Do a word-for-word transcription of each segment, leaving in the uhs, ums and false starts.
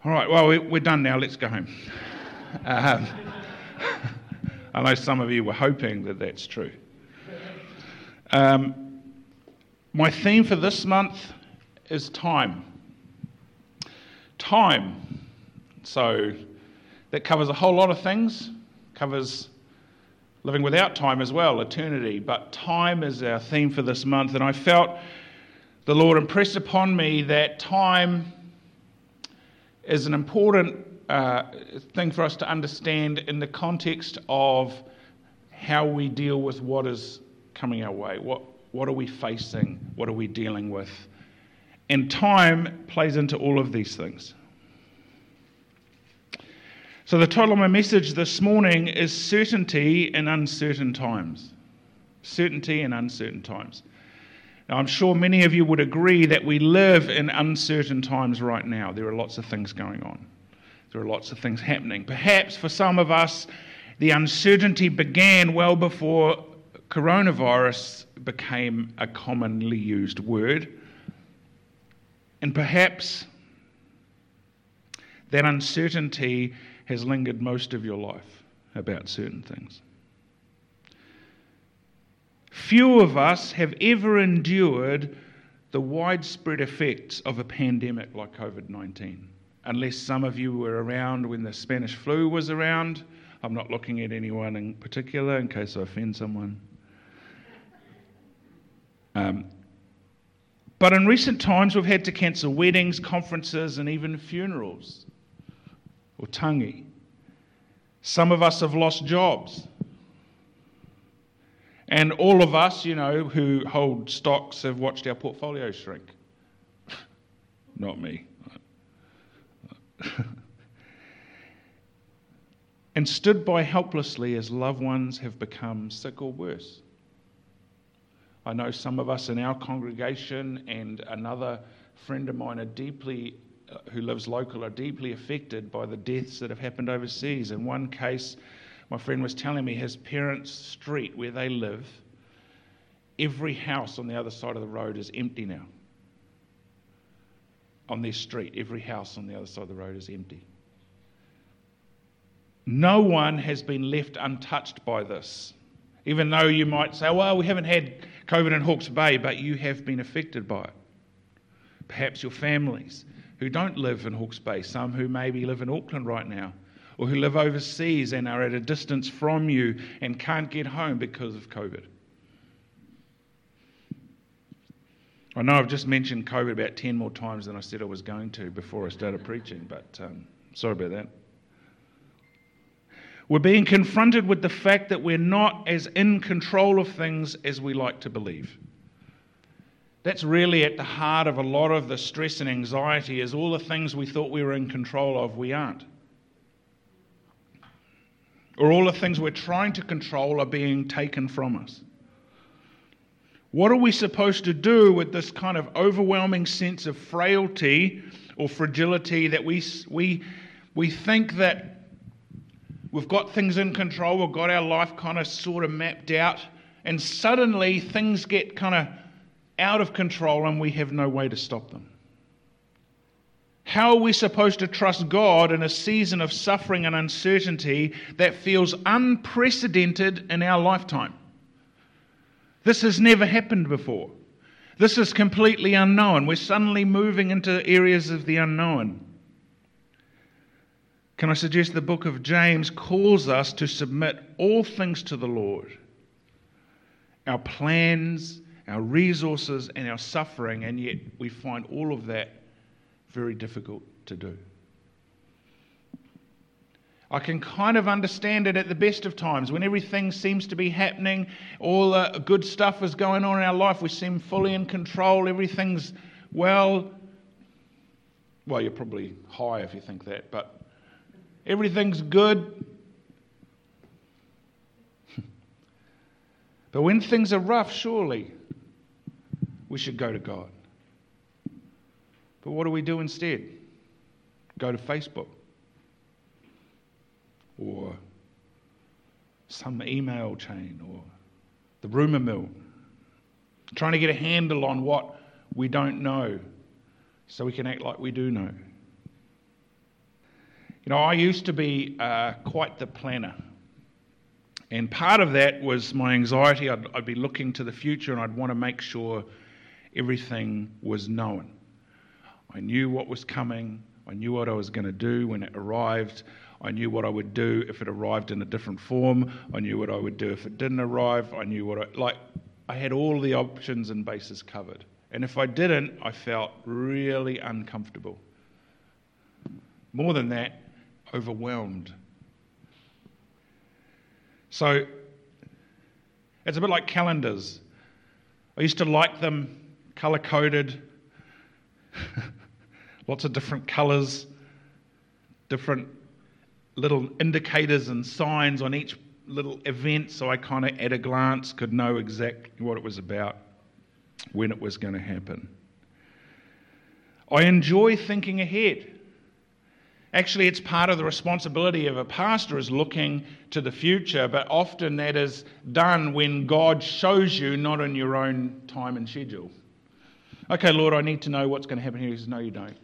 All right, well, we- we're done now. Let's go home. Um, I know some of you were hoping that that's true. Um, my theme for this month is time. Time. So that covers a whole lot of things. Covers living without time as well, eternity. But time is our theme for this month, and I felt the Lord impressed upon me that time is an important uh, thing for us to understand in the context of how we deal with what is coming our way. What what are we facing? What are we dealing with? And time plays into all of these things. So the title of my message this morning is Certainty in Uncertain Times. Certainty in uncertain times. Now, I'm sure many of you would agree that we live in uncertain times right now. There are lots of things going on. There are lots of things happening. Perhaps for some of us, the uncertainty began well before coronavirus became a commonly used word. And perhaps that uncertainty has lingered most of your life about certain things. Few of us have ever endured the widespread effects of a pandemic like covid nineteen, unless some of you were around when the Spanish flu was around. I'm not looking at anyone in particular in case I offend someone. Um, but in recent times, we've had to cancel weddings, conferences, and even funerals, or tangi. Some of us have lost jobs. And all of us, you know, who hold stocks have watched our portfolio shrink. Not me. And stood by helplessly as loved ones have become sick or worse. I know some of us in our congregation and another friend of mine are deeply, uh, who lives local, are deeply affected by the deaths that have happened overseas. In one case, my friend was telling me his parents' street where they live, every house on the other side of the road is empty now. On their street, every house on the other side of the road is empty. No one has been left untouched by this. Even though you might say, well, we haven't had COVID in Hawke's Bay, but you have been affected by it. Perhaps your families who don't live in Hawke's Bay, some who maybe live in Auckland right now, or who live overseas and are at a distance from you and can't get home because of COVID. I know I've just mentioned COVID about ten more times than I said I was going to before I started preaching, but um, sorry about that. We're being confronted with the fact that we're not as in control of things as we like to believe. That's really at the heart of a lot of the stress and anxiety, is all the things we thought we were in control of, we aren't. Or all the things we're trying to control are being taken from us. What are we supposed to do with this kind of overwhelming sense of frailty or fragility that we we we think that we've got things in control, we've got our life kind of sort of mapped out, and suddenly things get kind of out of control and we have no way to stop them? How are we supposed to trust God in a season of suffering and uncertainty that feels unprecedented in our lifetime? This has never happened before. This is completely unknown. We're suddenly moving into areas of the unknown. Can I suggest the book of James calls us to submit all things to the Lord? Our plans, our resources, and our suffering, and yet we find all of that very difficult to do. I can kind of understand it at the best of times, when everything seems to be happening, all the good stuff is going on in our life, we seem fully in control, everything's well, well, you're probably high if you think that, but everything's good. But when things are rough, surely we should go to God. But what do we do instead? Go to Facebook or some email chain or the rumour mill, trying to get a handle on what we don't know so we can act like we do know. You know, I used to be uh, quite the planner. And part of that was my anxiety. I'd, I'd be looking to the future and I'd want to make sure everything was known. I knew what was coming. I knew what I was going to do when it arrived. I knew what I would do if it arrived in a different form. I knew what I would do if it didn't arrive. I knew what I, like, I had all the options and bases covered. And if I didn't, I felt really uncomfortable. More than that, overwhelmed. So it's a bit like calendars. I used to like them colour-coded, lots of different colours, different little indicators and signs on each little event, so I kind of at a glance could know exactly what it was about, when it was going to happen. I enjoy thinking ahead. Actually, it's part of the responsibility of a pastor is looking to the future, but often that is done when God shows you, not in your own time and schedule. Okay, Lord, I need to know what's going to happen here. He says, no, you don't.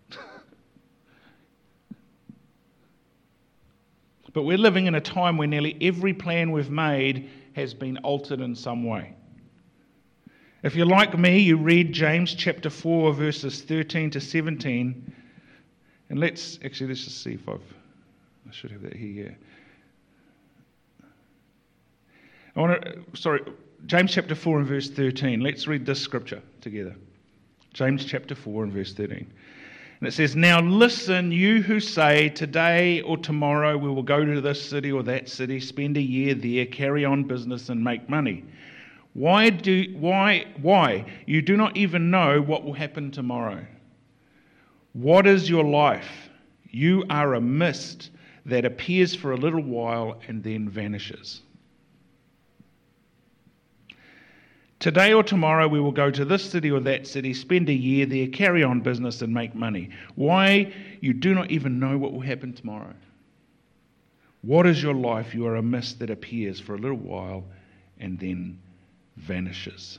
But we're living in a time where nearly every plan we've made has been altered in some way. If you're like me, you read James chapter four, verses thirteen to seventeen. And let's, actually, let's just see if I've, I should have that here. I want to, sorry, James chapter four and verse thirteen. Let's read this scripture together. James chapter four and verse thirteen. And it says, now listen, you who say, today or tomorrow we will go to this city or that city, spend a year there, carry on business and make money. Why do, why, why? You do not even know what will happen tomorrow. What is your life? You are a mist that appears for a little while and then vanishes. Today or tomorrow we will go to this city or that city, spend a year there, carry on business and make money. Why? You do not even know what will happen tomorrow. What is your life? You are a mist that appears for a little while and then vanishes.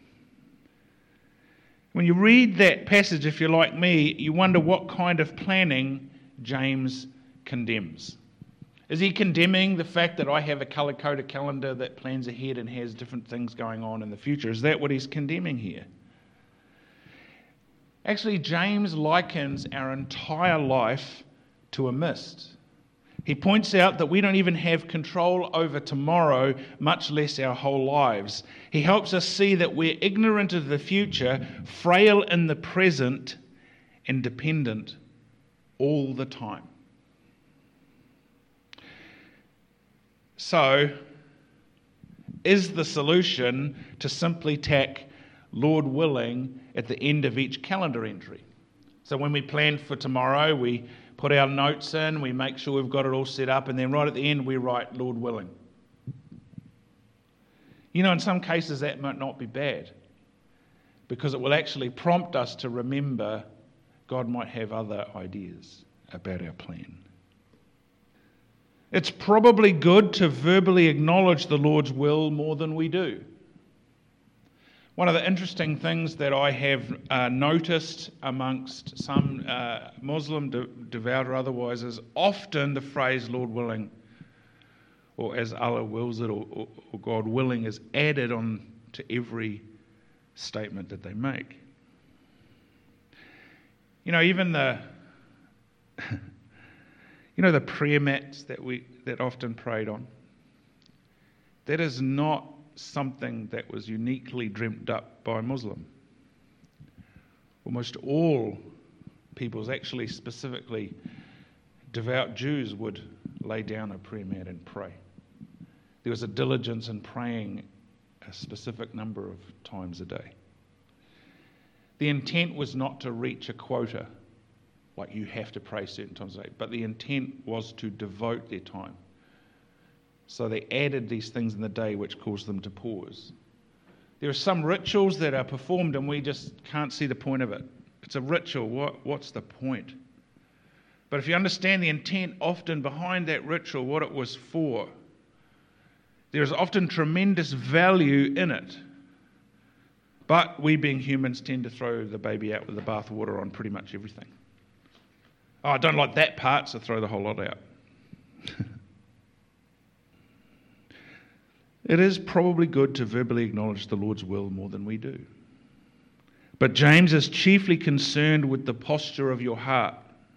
When you read that passage, if you're like me, you wonder what kind of planning James condemns. Is he condemning the fact that I have a colour-coded calendar that plans ahead and has different things going on in the future? Is that what he's condemning here? Actually, James likens our entire life to a mist. He points out that we don't even have control over tomorrow, much less our whole lives. He helps us see that we're ignorant of the future, frail in the present, and dependent all the time. So, is the solution to simply tack Lord willing at the end of each calendar entry? So when we plan for tomorrow, we put our notes in, we make sure we've got it all set up, and then right at the end we write Lord willing. You know, in some cases that might not be bad, because it will actually prompt us to remember God might have other ideas about our plan. It's probably good to verbally acknowledge the Lord's will more than we do. One of the interesting things that I have uh, noticed amongst some uh, Muslim, de- devout or otherwise, is often the phrase Lord willing, or as Allah wills it, or, or, or God willing, is added on to every statement that they make. You know, even the... You know the prayer mats that we that often prayed on? That is not something that was uniquely dreamt up by a Muslim. Almost all peoples, actually specifically devout Jews, would lay down a prayer mat and pray. There was a diligence in praying a specific number of times a day. The intent was not to reach a quota, like you have to pray certain times a day, but the intent was to devote their time. So they added these things in the day which caused them to pause. There are some rituals that are performed and we just can't see the point of it. It's a ritual. What, what's the point? But if you understand the intent often behind that ritual, what it was for, there is often tremendous value in it. But we being humans tend to throw the baby out with the bathwater on pretty much everything. Oh, I don't like that part, so throw the whole lot out. It is probably good to verbally acknowledge the Lord's will more than we do. But James is chiefly concerned with the posture of your heart.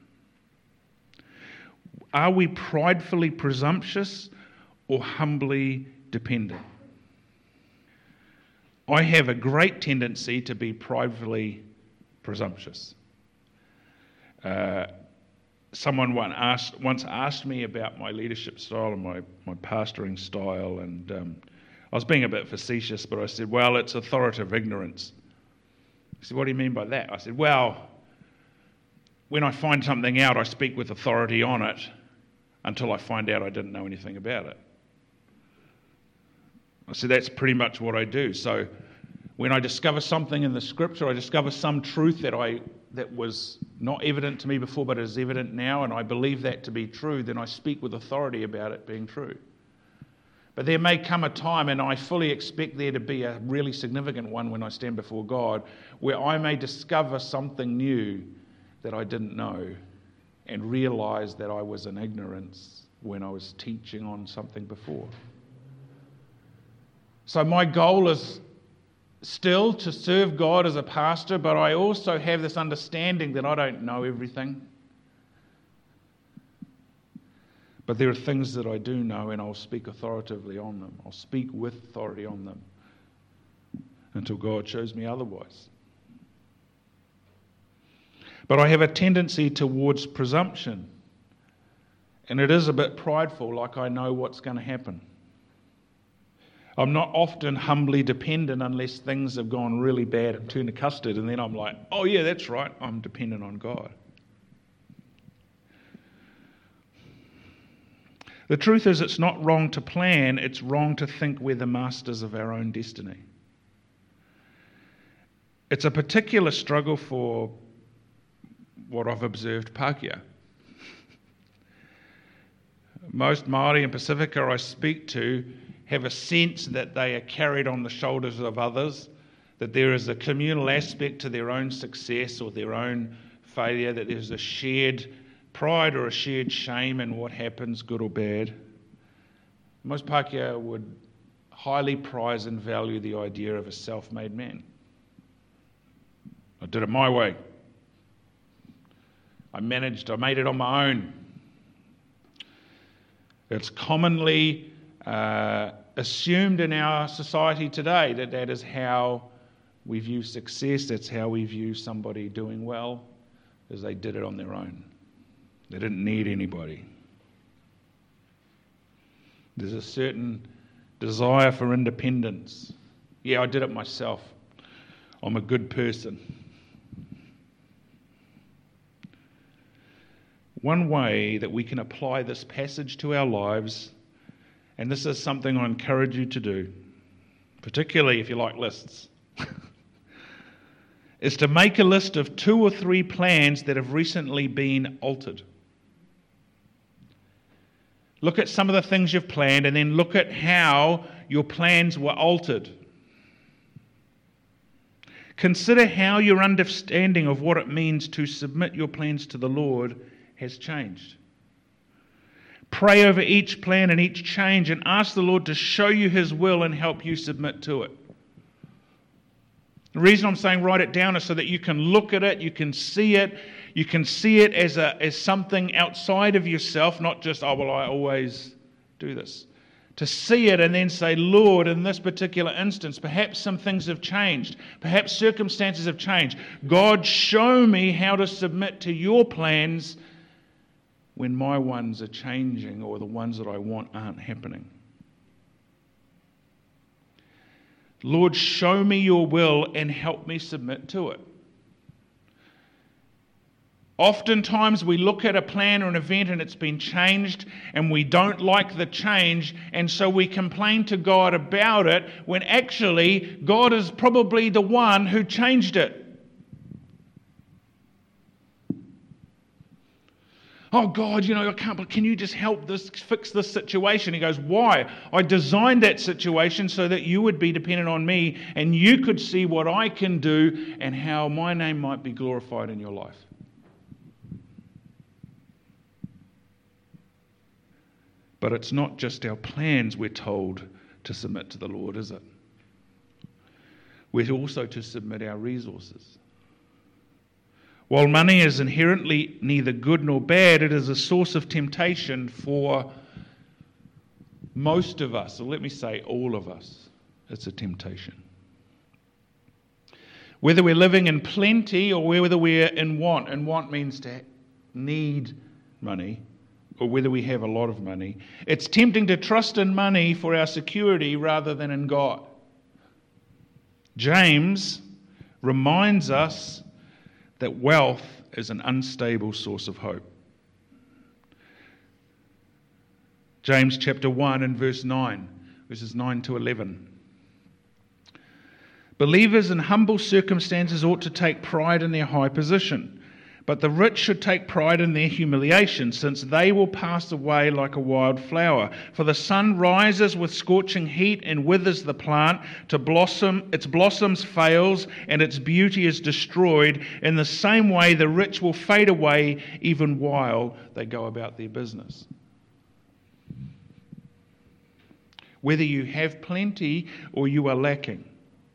Are we pridefully presumptuous or humbly dependent? I have a great tendency to be pridefully presumptuous. Uh, someone once asked, once asked me about my leadership style and my, my pastoring style, and um, I was being a bit facetious, but I said, well, it's authoritative ignorance. He said, what do you mean by that? I said, well, when I find something out, I speak with authority on it until I find out I didn't know anything about it. I said, that's pretty much what I do. So when I discover something in the scripture, I discover some truth that I that was not evident to me before, but is evident now, and I believe that to be true, then I speak with authority about it being true. But there may come a time, and I fully expect there to be a really significant one when I stand before God, where I may discover something new that I didn't know and realize that I was in ignorance when I was teaching on something before. So my goal is still to serve God as a pastor, but I also have this understanding that I don't know everything. But there are things that I do know, and I'll speak authoritatively on them. I'll speak with authority on them until God shows me otherwise. But I have a tendency towards presumption, and it is a bit prideful, like I know what's going to happen. I'm not often humbly dependent unless things have gone really bad and turned to custard, and then I'm like, oh yeah, that's right, I'm dependent on God. The truth is, it's not wrong to plan, it's wrong to think we're the masters of our own destiny. It's a particular struggle for what I've observed Pākehā. Most Māori and Pacifica I speak to have a sense that they are carried on the shoulders of others, that there is a communal aspect to their own success or their own failure, that there's a shared pride or a shared shame in what happens, good or bad. Most Pākehā would highly prize and value the idea of a self-made man. I did it my way. I managed, I made it on my own. It's commonly uh, assumed in our society today that that is how we view success, that's how we view somebody doing well, is they did it on their own. They didn't need anybody. There's a certain desire for independence. Yeah, I did it myself. I'm a good person. One way that we can apply this passage to our lives, and this is something I encourage you to do, particularly if you like lists, is to make a list of two or three plans that have recently been altered. Look at some of the things you've planned and then look at how your plans were altered. Consider how your understanding of what it means to submit your plans to the Lord has changed. Pray over each plan and each change and ask the Lord to show you His will and help you submit to it. The reason I'm saying write it down is so that you can look at it, you can see it, you can see it as a as something outside of yourself, not just, oh, well, I always do this. To see it and then say, Lord, in this particular instance, perhaps some things have changed. Perhaps circumstances have changed. God, show me how to submit to your plans when my ones are changing or the ones that I want aren't happening. Lord, show me your will and help me submit to it. Oftentimes we look at a plan or an event and it's been changed and we don't like the change, and so we complain to God about it when actually God is probably the one who changed it. Oh God, you know, I can't, but can you just help this, fix this situation? He goes, why? I designed that situation so that you would be dependent on me and you could see what I can do and how my name might be glorified in your life. But it's not just our plans we're told to submit to the Lord, is it? We're also to submit our resources. While money is inherently neither good nor bad, it is a source of temptation for most of us, or let me say all of us. It's a temptation. Whether we're living in plenty or whether we're in want, and want means to need money, or whether we have a lot of money, it's tempting to trust in money for our security rather than in God. James reminds us that wealth is an unstable source of hope. James chapter one and verse nine, verses nine to eleven. Believers in humble circumstances ought to take pride in their high position, but the rich should take pride in their humiliation, since they will pass away like a wild flower. For the sun rises with scorching heat and withers the plant to blossom, its blossoms fails, and its beauty is destroyed. In the same way, the rich will fade away even while they go about their business. Whether you have plenty or you are lacking.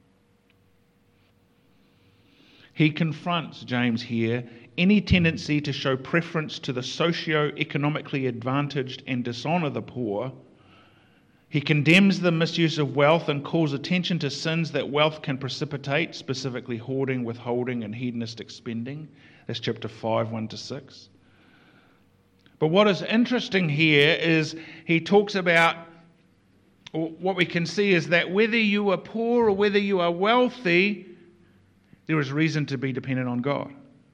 He confronts, James here, any tendency to show preference to the socio-economically advantaged and dishonour the poor. He condemns the misuse of wealth and calls attention to sins that wealth can precipitate, specifically hoarding, withholding, and hedonistic spending. That's chapter five, one to six. But what is interesting here is he talks about, or what we can see is that whether you are poor or whether you are wealthy, there is reason to be dependent on God.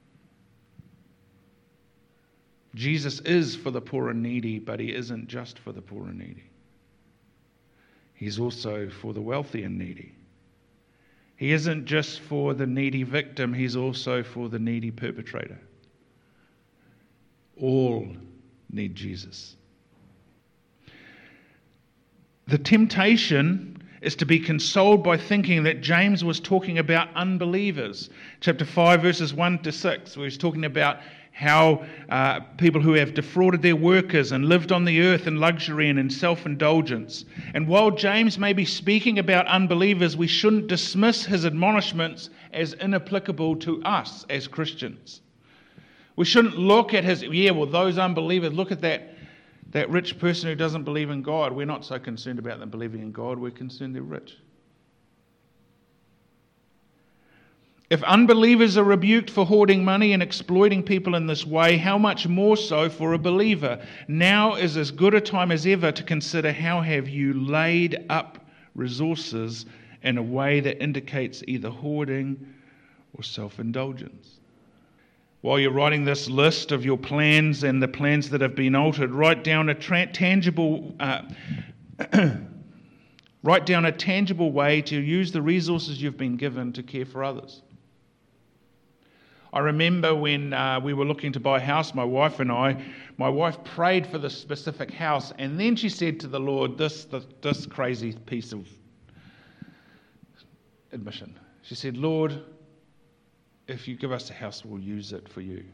Jesus is for the poor and needy, but he isn't just for the poor and needy. He's also for the wealthy and needy. He isn't just for the needy victim, he's also for the needy perpetrator. All need Jesus. The temptation is to be consoled by thinking that James was talking about unbelievers. Chapter five, verses one to six, where he's talking about how uh, people who have defrauded their workers and lived on the earth in luxury and in self-indulgence. And while James may be speaking about unbelievers, we shouldn't dismiss his admonishments as inapplicable to us as Christians. We shouldn't look at his, yeah, well, those unbelievers, look at that That rich person who doesn't believe in God. We're not so concerned about them believing in God, we're concerned they're rich. If unbelievers are rebuked for hoarding money and exploiting people in this way, how much more so for a believer? Now is as good a time as ever to consider how have you laid up resources in a way that indicates either hoarding or self-indulgence. While you're writing this list of your plans and the plans that have been altered, write down a tra- tangible, uh, write down a tangible way to use the resources you've been given to care for others. I remember when uh, we were looking to buy a house, my wife and I, my wife prayed for this specific house, and then she said to the Lord, this, this, this crazy piece of admission. She said, Lord, if you give us a house, we'll use it for you.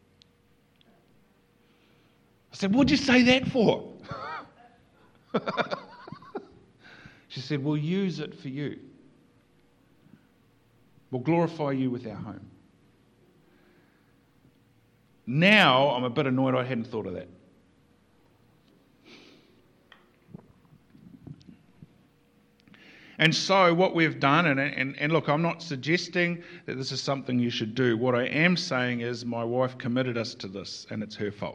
I said, what'd you say that for? She said, we'll use it for you. We'll glorify you with our home. Now, I'm a bit annoyed I hadn't thought of that. And so what we've done, and, and, and look, I'm not suggesting that this is something you should do. What I am saying is my wife committed us to this, and it's her fault.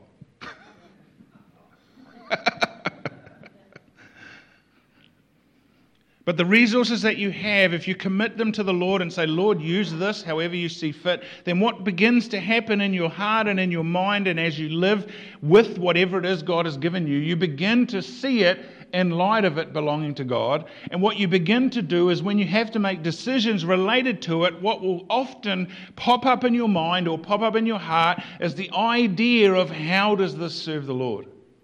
But the resources that you have, if you commit them to the Lord and say, Lord, use this however you see fit, then what begins to happen in your heart and in your mind, and as you live with whatever it is God has given you, you begin to see it in light of it belonging to God. And what you begin to do is when you have to make decisions related to it, what will often pop up in your mind or pop up in your heart is the idea of how does this serve the Lord?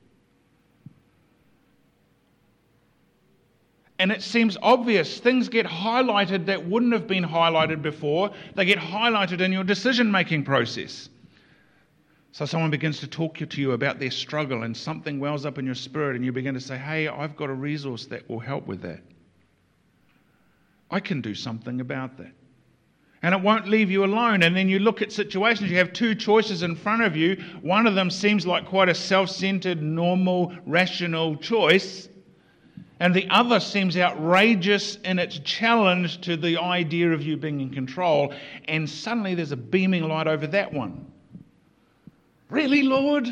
And it seems obvious. Things get highlighted that wouldn't have been highlighted before. They get highlighted in your decision-making process. So someone begins to talk to you about their struggle and something wells up in your spirit and you begin to say, hey, I've got a resource that will help with that. I can do something about that. And it won't leave you alone. And then you look at situations, you have two choices in front of you. One of them seems like quite a self-centered, normal, rational choice. And the other seems outrageous in its challenge to the idea of you being in control. And suddenly there's a beaming light over that one. Really, Lord?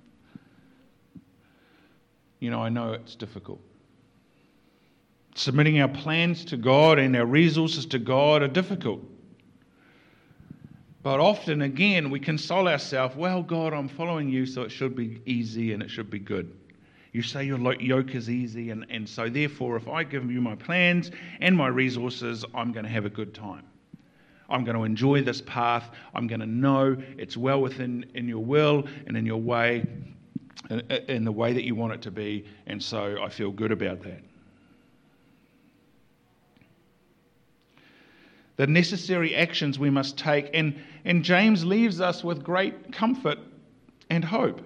You know, I know it's difficult. Submitting our plans to God and our resources to God are difficult. But often, again, we console ourselves, well, God, I'm following you, so it should be easy and it should be good. You say your yoke is easy, and, and so therefore, if I give you my plans and my resources, I'm going to have a good time. I'm going to enjoy this path. I'm going to know it's well within in your will and in your way, in the way that you want it to be, and so I feel good about that. The necessary actions we must take, and, and James leaves us with great comfort and hope.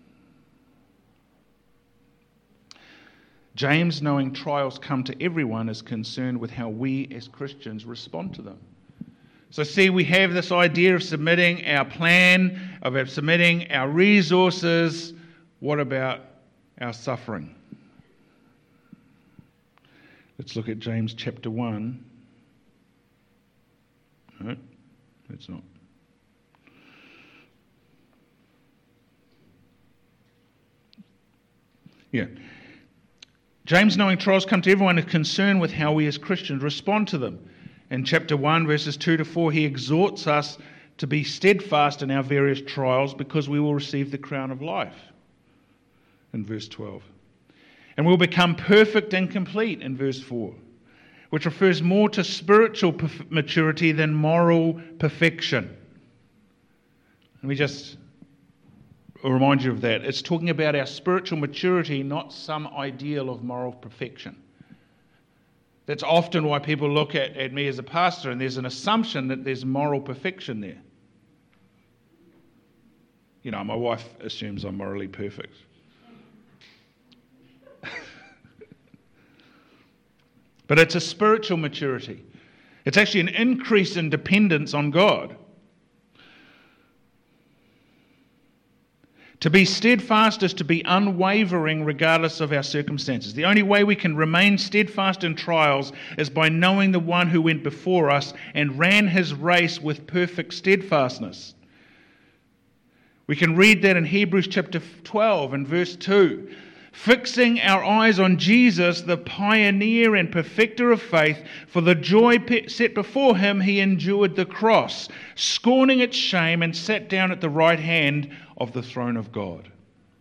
James, knowing trials come to everyone, is concerned with how we as Christians respond to them. So see, we have this idea of submitting our plan, of submitting our resources. What about our suffering? Let's look at James chapter one. No, it's not. Yeah. James, knowing trials come to everyone, is concerned with how we as Christians respond to them. In chapter one, verses two to four, he exhorts us to be steadfast in our various trials because we will receive the crown of life. In verse twelve. And we'll become perfect and complete in verse four, which refers more to spiritual maturity than moral perfection. Let me just remind you of that. It's talking about our spiritual maturity, not some ideal of moral perfection. That's often why people look at, at me as a pastor, and there's an assumption that there's moral perfection there. You know, my wife assumes I'm morally perfect. But it's a spiritual maturity. It's actually an increase in dependence on God. To be steadfast is to be unwavering regardless of our circumstances. The only way we can remain steadfast in trials is by knowing the one who went before us and ran his race with perfect steadfastness. We can read that in Hebrews chapter twelve and verse two. Fixing our eyes on Jesus, the pioneer and perfecter of faith, for the joy set before him, he endured the cross, scorning its shame, and sat down at the right hand of the throne of God.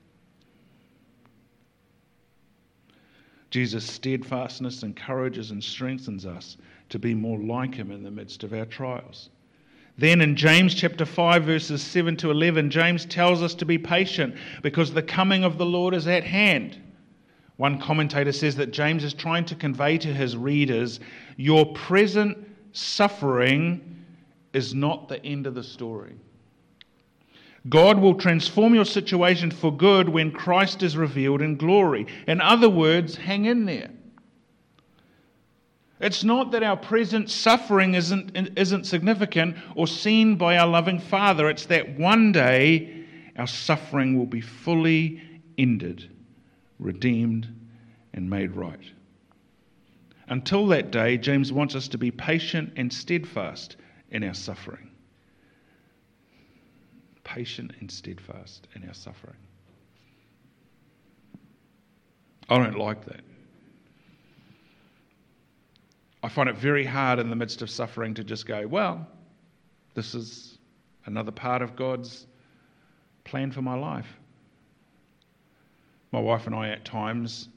Jesus' steadfastness encourages and strengthens us to be more like him in the midst of our trials. Then in James chapter five, verses seven to eleven, James tells us to be patient because the coming of the Lord is at hand. One commentator says that James is trying to convey to his readers, your present suffering is not the end of the story. God will transform your situation for good when Christ is revealed in glory. In other words, hang in there. It's not that our present suffering isn't, isn't significant or seen by our loving Father. It's that one day our suffering will be fully ended, redeemed, and made right. Until that day, James wants us to be patient and steadfast in our suffering. Patient and steadfast in our suffering. I don't like that. I find it very hard in the midst of suffering to just go, well, this is another part of God's plan for my life. My wife and I at times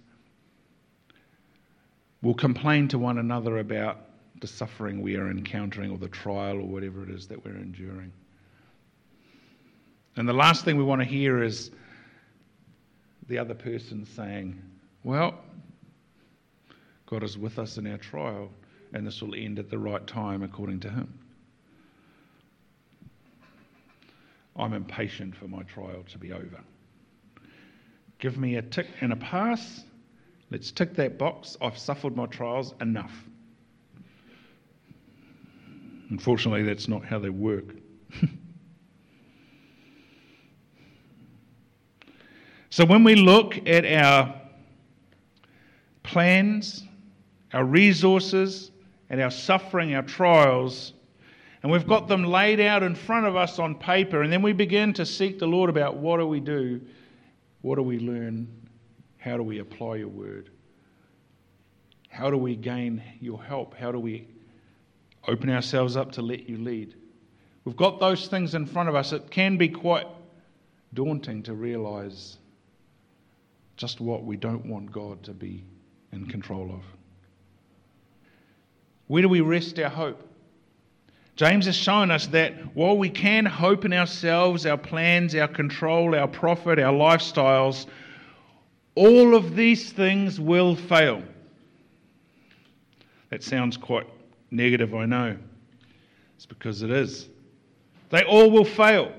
will complain to one another about the suffering we are encountering or the trial or whatever it is that we're enduring. And the last thing we want to hear is the other person saying, well, God is with us in our trial, and this will end at the right time according to him. I'm impatient for my trial to be over. Give me a tick and a pass. Let's tick that box. I've suffered my trials enough. Unfortunately, that's not how they work. So when we look at our plans, our resources, and our suffering, our trials, and we've got them laid out in front of us on paper, and then we begin to seek the Lord about what do we do, what do we learn, how do we apply your word, how do we gain your help, how do we open ourselves up to let you lead. We've got those things in front of us. It can be quite daunting to realise just what we don't want God to be in control of. Where do we rest our hope? James has shown us that while we can hope in ourselves, our plans, our control, our profit, our lifestyles, all of these things will fail. That sounds quite negative, I know. It's because it is. They all will fail.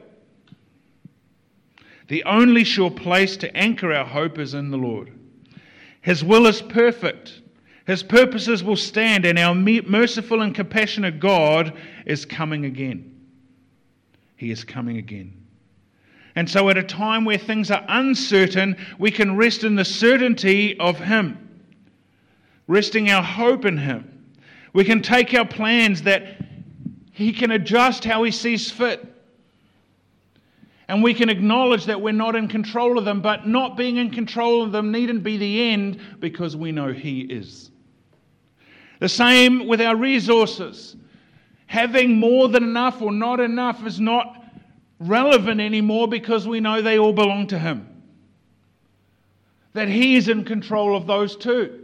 The only sure place to anchor our hope is in the Lord. His will is perfect. His purposes will stand, and our merciful and compassionate God is coming again. He is coming again. And so at a time where things are uncertain, we can rest in the certainty of Him, resting our hope in Him. We can take our plans that He can adjust how He sees fit. And we can acknowledge that we're not in control of them, but not being in control of them needn't be the end, because we know He is. The same with our resources. Having more than enough or not enough is not relevant anymore, because we know they all belong to Him. That He is in control of those too.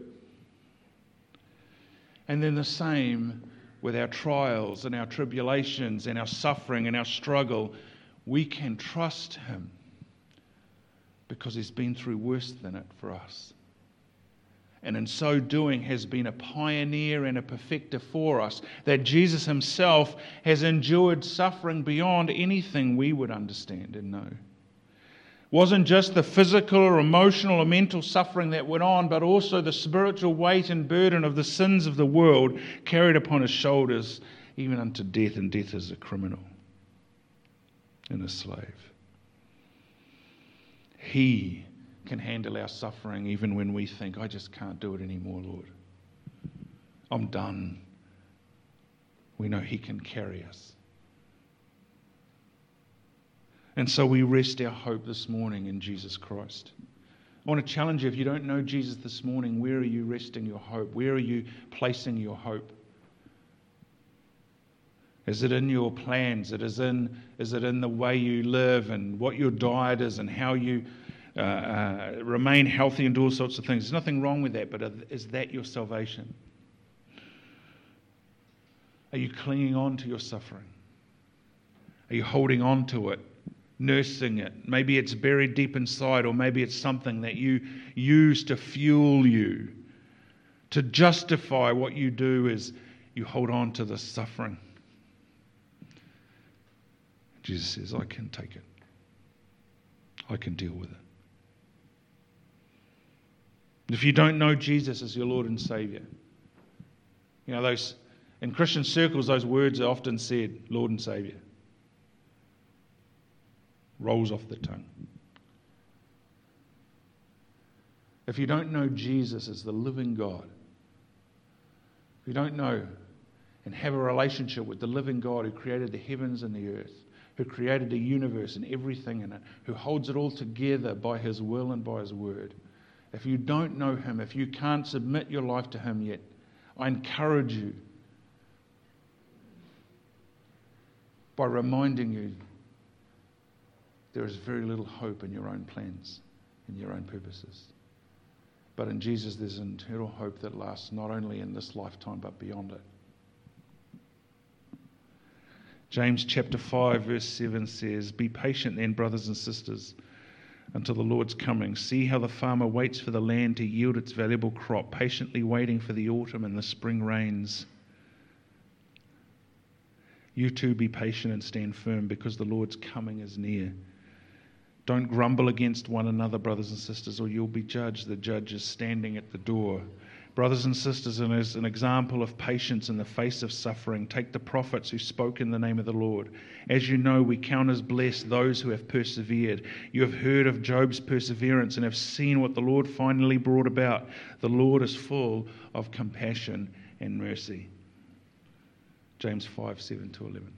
And then the same with our trials and our tribulations and our suffering and our struggle. We can trust Him because He's been through worse than it for us. And in so doing has been a pioneer and a perfecter for us. That Jesus Himself has endured suffering beyond anything we would understand and know. It wasn't just the physical or emotional or mental suffering that went on, but also the spiritual weight and burden of the sins of the world carried upon His shoulders, even unto death, and death as a criminal and a slave. He can handle our suffering even when we think, I just can't do it anymore, Lord. I'm done. We know He can carry us. And so we rest our hope this morning in Jesus Christ. I want to challenge you, if you don't know Jesus this morning, where are you resting your hope? Where are you placing your hope? Is it in your plans? It is, in, is it in the way you live and what your diet is and how you uh, uh, remain healthy and do all sorts of things? There's nothing wrong with that, but is that your salvation? Are you clinging on to your suffering? Are you holding on to it, nursing it? Maybe it's buried deep inside, or maybe it's something that you use to fuel you, to justify what you do is you hold on to the suffering. Jesus says, I can take it. I can deal with it. If you don't know Jesus as your Lord and Savior, you know, those in Christian circles, those words are often said, Lord and Savior. Rolls off the tongue. If you don't know Jesus as the living God, if you don't know and have a relationship with the living God who created the heavens and the earth, who created the universe and everything in it, who holds it all together by His will and by His word. If you don't know Him, if you can't submit your life to Him yet, I encourage you by reminding you there is very little hope in your own plans and your own purposes. But in Jesus there's an eternal hope that lasts not only in this lifetime but beyond it. James chapter five verse seven says, Be patient then, brothers and sisters, until the Lord's coming. See how the farmer waits for the land to yield its valuable crop, patiently waiting for the autumn and the spring rains. You too be patient and stand firm, because the Lord's coming is near. Don't grumble against one another, brothers and sisters, or you'll be judged. The judge is standing at the door. Brothers and sisters, and as an example of patience in the face of suffering, take the prophets who spoke in the name of the Lord. As you know, we count as blessed those who have persevered. You have heard of Job's perseverance and have seen what the Lord finally brought about. The Lord is full of compassion and mercy. James five, seven to eleven.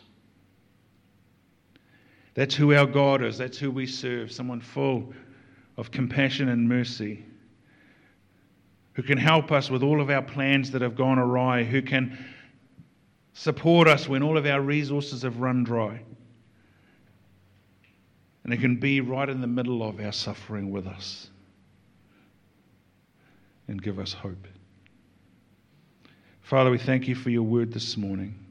That's who our God is. That's who we serve. Someone full of compassion and mercy, who can help us with all of our plans that have gone awry, who can support us when all of our resources have run dry, and who can be right in the middle of our suffering with us and give us hope. Father, we thank you for your word this morning.